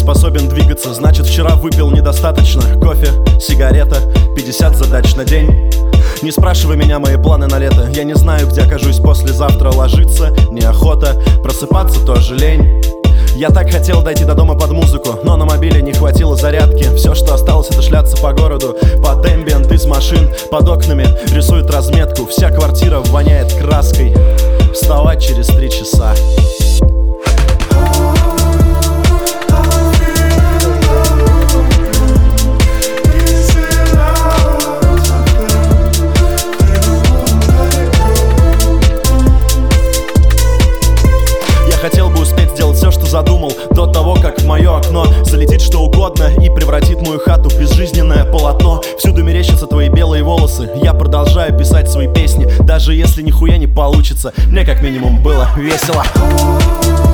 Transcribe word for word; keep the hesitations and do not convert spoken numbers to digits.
способен двигаться, значит вчера выпил недостаточно. Кофе, сигарета, пятьдесят задач на день. Не спрашивай меня мои планы на лето. Я не знаю, где окажусь послезавтра. Ложиться неохота, просыпаться тоже лень. Я так хотел дойти до дома под музыку, но на мобиле не хватило зарядки. Все, что осталось, это шляться по городу под эмбиент из машин. Под окнами рисует разметку. Вся квартира воняет краской. Вставать через три часа. Хотел бы успеть сделать все, что задумал, до того, как в мое окно залетит что угодно и превратит мою хату в безжизненное полотно. Всюду мерещатся твои белые волосы. Я продолжаю писать свои песни, даже если нихуя не получится. Мне как минимум было весело.